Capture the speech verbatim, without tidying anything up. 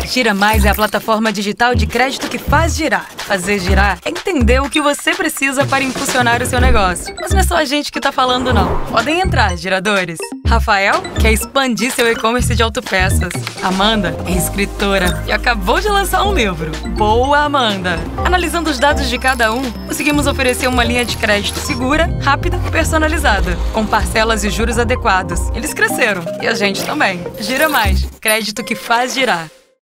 Gira Mais é a plataforma digital de crédito que faz girar. Fazer girar é entender o que você precisa para impulsionar o seu negócio. Mas não é só a gente que tá falando, não. Podem entrar, giradores. Rafael quer expandir seu e-commerce de autopeças. Amanda é escritora e acabou de lançar um livro. Boa, Amanda! Analisando os dados de cada um, conseguimos oferecer uma linha de crédito segura, rápida e personalizada, com parcelas e juros adequados. Eles cresceram e a gente também. Gira Mais, crédito que faz girar.